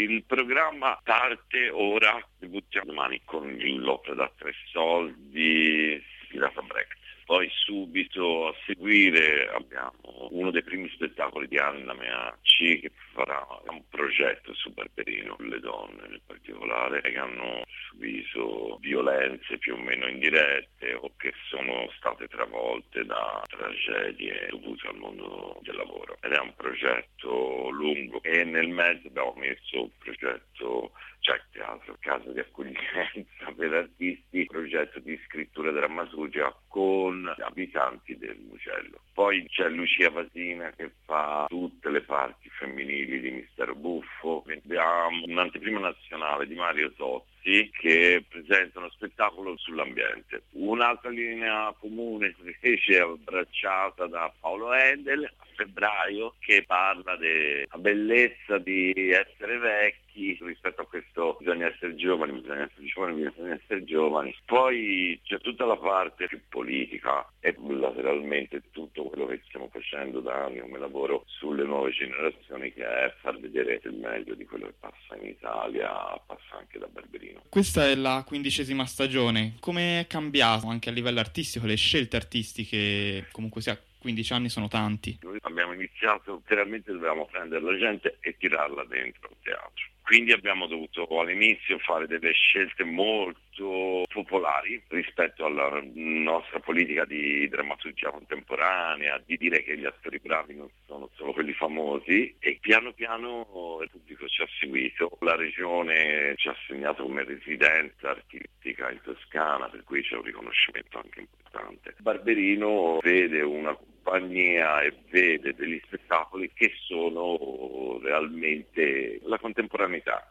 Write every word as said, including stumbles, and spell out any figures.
Il programma parte ora, debuttiamo domani con l'opera da tre soldi ispirata a Brecht. Poi subito a seguire abbiamo uno dei primi spettacoli di Anna Meacci, che farà un progetto su Barberino, le donne in particolare, che hanno subito violenze più o meno indirette o che sono state travolte da tragedie dovute al mondo del lavoro. Ed è un progetto lungo e nel mezzo abbiamo messo un progetto, cioè teatro, casa di accoglienza per artisti, progetto di scrittura drammaturgica con abitanti del Mugello. Poi c'è Lucia Vasina che fa tutte le parti femminili di Mistero Buffo. Abbiamo un'anteprima nazionale di Mario Tozzi che presenta uno spettacolo sull'ambiente. Un'altra linea comune invece abbracciata da Paolo Endel a febbraio, che parla della bellezza di essere vecchi rispetto a questo bisogna essere giovani, bisogna essere giovani, bisogna essere giovani. Poi c'è tutta la parte più politica e lateralmente tutto quello che stiamo facendo da anni come lavoro sulle nuove generazioni, che è far vedere il meglio di quello che passa in Italia, passa anche da Barberino. Questa è la quindicesima stagione. Come è cambiato anche a livello artistico le scelte artistiche? Comunque sia, quindici anni sono tanti. Noi abbiamo iniziato, letteralmente dovevamo prendere la gente e tirarla dentro il teatro. Quindi abbiamo dovuto all'inizio fare delle scelte molto popolari rispetto alla nostra politica di drammaturgia contemporanea, di dire che gli attori bravi non sono solo quelli famosi, e piano piano il pubblico ci ha seguito. La regione ci ha assegnato come residenza artistica in Toscana, per cui c'è un riconoscimento anche importante. Barberino vede una compagnia e vede degli spettacoli che sono realmente la contemporaneità.